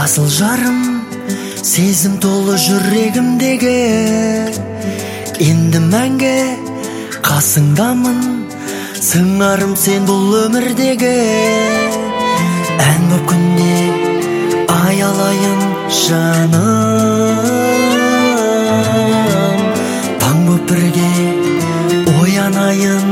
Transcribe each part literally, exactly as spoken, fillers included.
асыл жарым, сезім толы жүрегімдегі. Енді мәңгі қасыңдамын, сыңарым сен бұл өмірдегі. Ән боп күнде аялайын жаным, таң боп бірге оянайын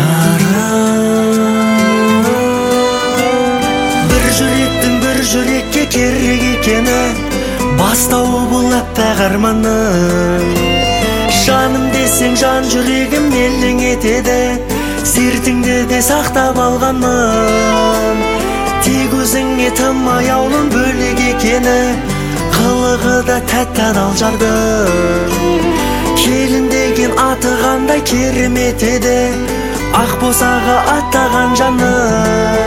жарым. Бір жүректің бір жүрекке керек екені, бастауы бұл әппақ арманның. Жаным десең жан жүрегім елең етеді, сертіңді де сақтап алғанмын. Тек өзіңе тым аяулым бөлек екені, қылығы да тәтті адал жардың. Келін деген аты қандай керемет еді, ақ босаға аттаған жаным.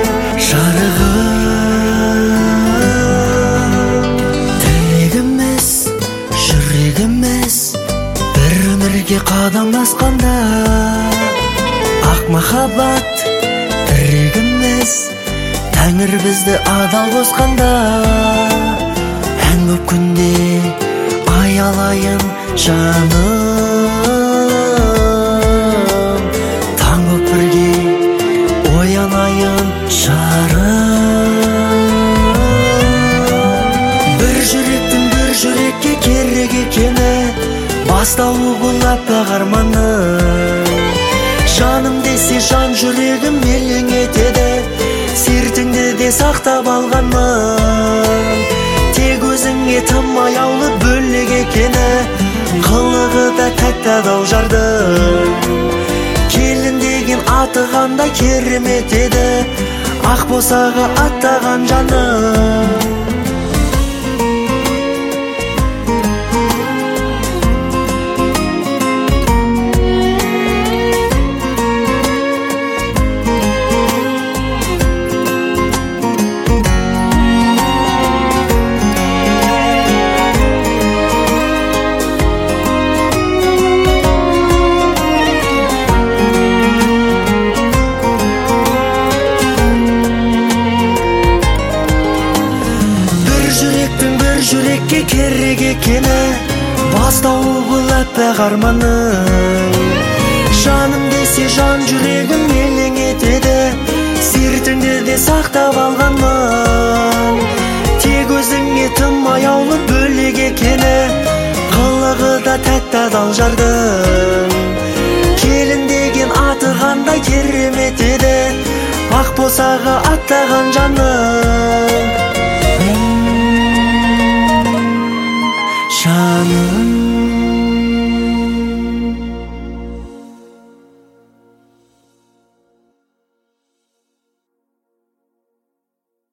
Жарығым, тілегіміз, жүрегіміз бір өмірге қадам басқанда, ақ махаббат тірегіміз, Тәңір бізді адал қосқанда. Ән боп күнде аялайын жаным, таң боп бірге оянайын жарым. Бір жүректің бір жүрекке керек екені, бастауы бұл әппақ арманның. Жаным десе жан жүрегім елең етеді, сертіңді де сақтап алғанмын. Тек өзіңе тым аяулы бөлек екені, қылығы да тәтті адал жардың. Келін деген аты қандай керемет еді, ақ босаға аттаған жаным. Жүрекке керек екені, бастауы бұл әппақ арманның. Жаным десе жан жүрегім елең етеді, сертіңді де сақтап алғанмын. Тек өзіңе тым аяулы бөлек екені, қылығы да тәтті адал жардың. Келін деген аты қандай керемет еді, ақ босаға аттаған жаным.